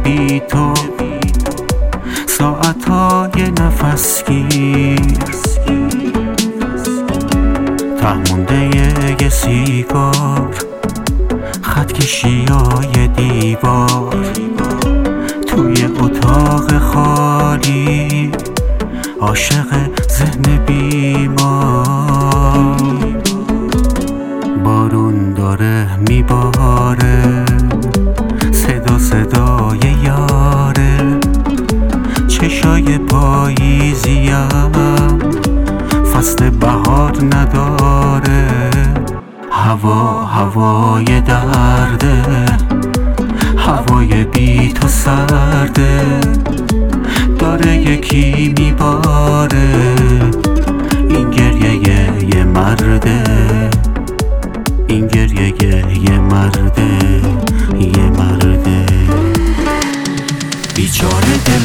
بی تو، ساعتهای نفس گیر، ته مونده یه سیگار، خط کشیای دیوار، توی اتاق خالی، عاشق ذهن بیمار. بارون داره میباره، صدای یاره، چشای پاییزیم فصل بهار نداره. هوای درده، هوای بی تو سرده، داره یکی میباره، این گریه یه مرده، این گریه یه مرده، یه مرده. بیچاره دل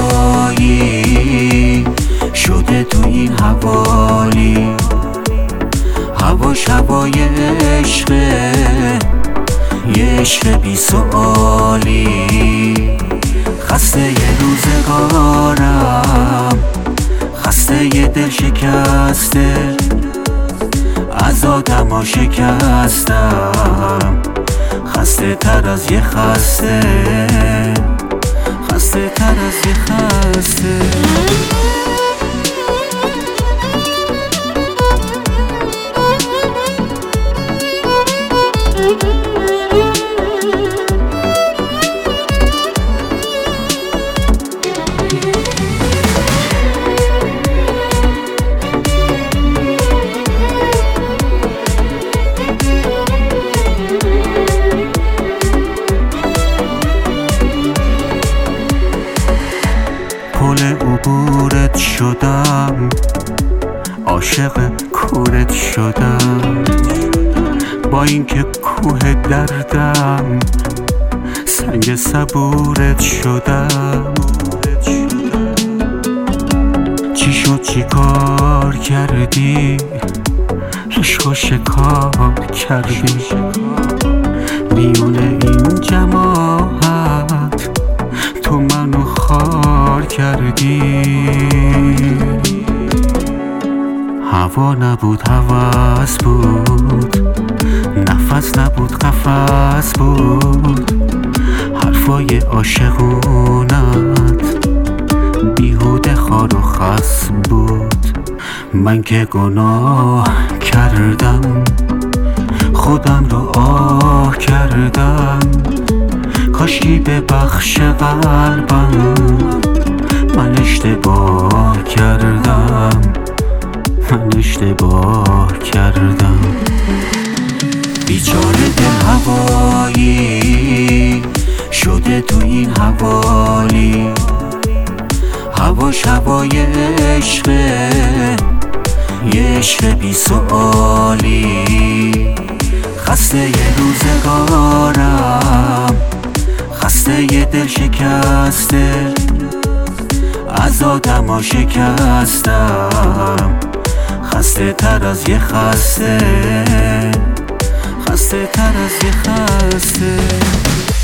هوایی شده تو این حوالی، هواش هوای عشقه، یه عشق بی سؤالی. خسته یه روزگارم، خسته یه دل شکسته، از آدما شکستم، خسته تر از یه خسته، خسته تر از یه خسته. پل عبورت شدم، عاشق کورت شدم، با اینکه کوه دردم، سنگ صبورت شدم. چی شد چی کار کردی، عشق و شکار کردی، میونه این جماعت تو منو خار کردی. هوا نبود هوس بود، نفس نبود قفس بود، حرفای عاشقونت بیهوده خار و خس بود. من که گناه کردم، خودم رو آه کردم، کاشکی ببخش قلبم، من اشتباه کردم، من اشتباه کردم. بیچاره دل هوایی شده تو این حوالی، هواش هوای عشقه، یه عشق بی سؤالی. خسته یه روزگارم، خسته یه دل شکسته، از آدما شکستم، خسته تر از یه خسته، خسته تر از یه خسته.